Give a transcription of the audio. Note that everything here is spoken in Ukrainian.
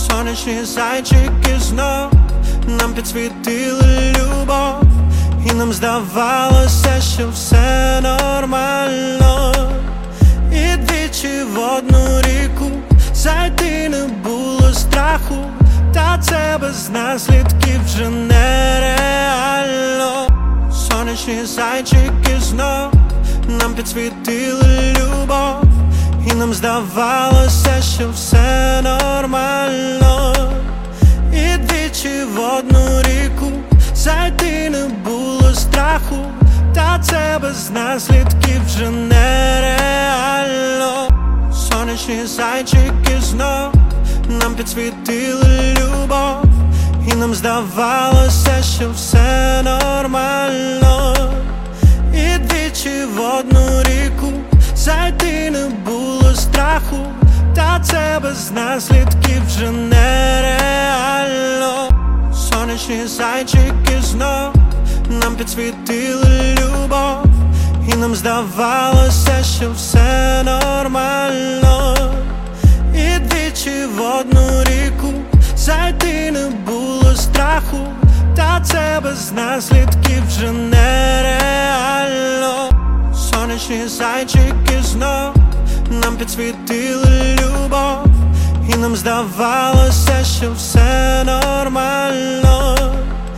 Сонячні зайчики знов нам підсвітили любов, і нам здавалося, що все нормально. І двічі в одну ріку зайти не було страху, та це без наслідків вже нереально. Сонячні зайчики знов нам підсвітили любов, і нам здавалося, що все нормально. І двічі в одну ріку зайти не було страху, та це без наслідків вже нереально. Сонячні зайчики знов нам підсвітили любов, і нам здавалося, що все нормально. І двічі в одну ріку зайти не було страху, та це без наслідків вже нереально. Сонячні зайчики знов нам підсвітили любов, і нам здавалося, що все нормально. І двічі в одну ріку зайти не було страху, та це без наслідків вже нереально. Сонячні зайчики знов нам підсвітили любов, і нам здавалося, що все нормально.